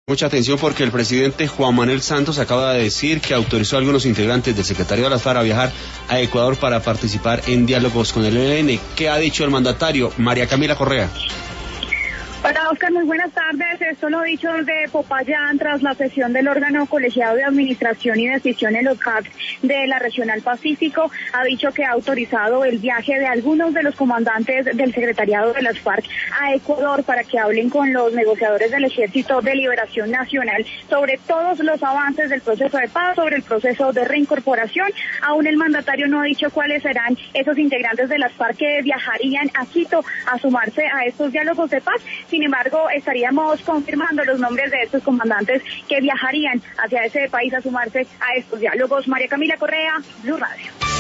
Mucha atención porque el presidente Juan Manuel Santos acaba de decir que autorizó a algunos integrantes del secretariado de las FARC a viajar a Ecuador para participar en diálogos con el ELN. ¿Qué ha dicho el mandatario? María Camila Correa. Hola Oscar, muy buenas tardes. Esto lo dicho desde Popayán tras la sesión del órgano colegiado de administración y decisión en los CAC de la Regional Pacífico. Ha dicho que ha autorizado el viaje de algunos de los comandantes del secretariado de las FARC a Ecuador para que hablen con los negociadores del Ejército de Liberación Nacional sobre todos los avances del proceso de paz, sobre el proceso de reincorporación. Aún el mandatario no ha dicho cuáles serán esos integrantes de las FARC que viajarían a Quito a sumarse a estos diálogos de paz. Sin embargo, estaríamos confirmando los nombres de estos comandantes que viajarían hacia ese país a sumarse a estos diálogos. María Camila Correa, Blue Radio.